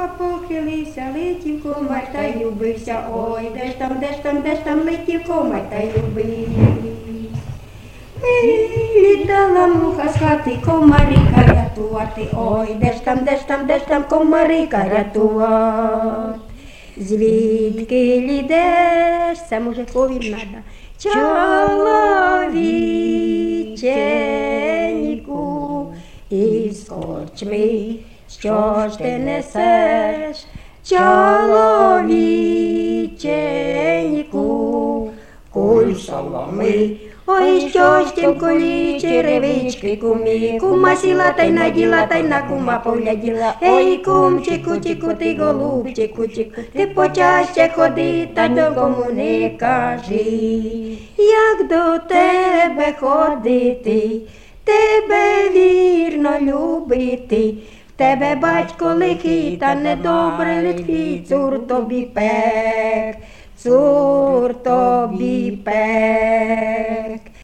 похилився, летів комар та й любився. Ой, де ж там летів комар та й любив. Літала муха з хати комарика рятувати. Ой, де ж там комарика рятувати. Звідки лідеш, це мужикові надо. Чоловіченьку із корчми, що ж ти несеш, чоловіченьку, куль соломи. Ой, що ж тим кулі черевички кумі, кума сіла та й наділа, та й на кума погляділа. Ей, кумчику, чику, ти голубчику, чику, ти почаще ходи, та нікому не кажи, як до тебе ходити, тебе вірно любити. В тебе батько лихий та недобре литвій, цур тобі пек, цур тобі